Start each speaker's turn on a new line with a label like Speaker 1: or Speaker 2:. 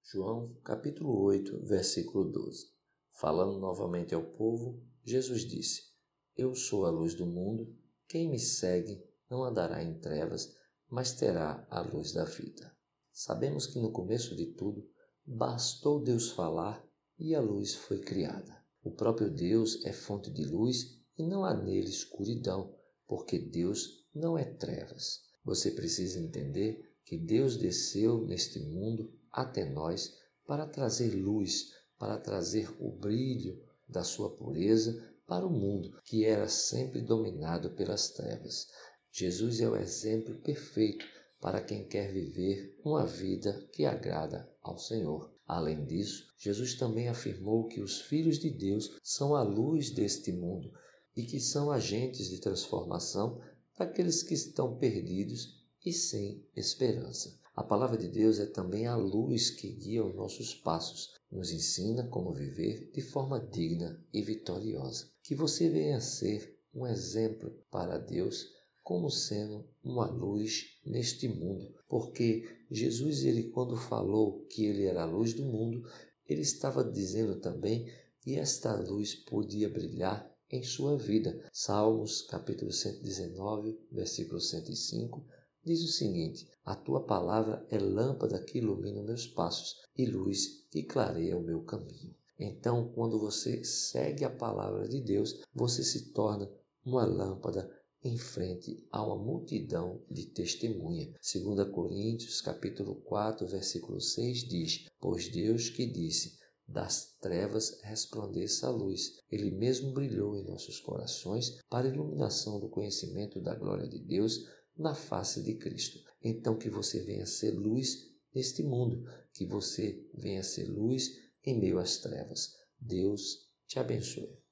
Speaker 1: João capítulo 8, versículo 12. Falando novamente ao povo, Jesus disse: Eu sou a luz do mundo, quem me segue não andará em trevas, mas terá a luz da vida. Sabemos que no começo de tudo, bastou Deus falar e a luz foi criada. O próprio Deus é fonte de luz e não há nele escuridão, porque Deus não é trevas. Você precisa entender que Deus desceu neste mundo até nós para trazer luz, para trazer o brilho da sua pureza para o mundo que era sempre dominado pelas trevas. Jesus é o exemplo perfeito para quem quer viver uma vida que agrada ao Senhor. Além disso, Jesus também afirmou que os filhos de Deus são a luz deste mundo e que são agentes de transformação daqueles que estão perdidos e sem esperança. A palavra de Deus é também a luz que guia os nossos passos, nos ensina como viver de forma digna e vitoriosa. Que você venha a ser um exemplo para Deus, como sendo uma luz neste mundo. Porque Jesus, quando falou que ele era a luz do mundo, ele estava dizendo também que esta luz podia brilhar em sua vida. Salmos capítulo 119, versículo 105, diz o seguinte: A tua palavra é lâmpada que ilumina meus passos e luz que clareia o meu caminho. Então, quando você segue a palavra de Deus, você se torna uma lâmpada em frente a uma multidão de testemunha. 2 Coríntios capítulo 4, versículo 6 diz: Pois Deus que disse: das trevas resplandeça a luz. Ele mesmo brilhou em nossos corações para a iluminação do conhecimento da glória de Deus na face de Cristo. Então que você venha ser luz neste mundo, que você venha ser luz em meio às trevas. Deus te abençoe.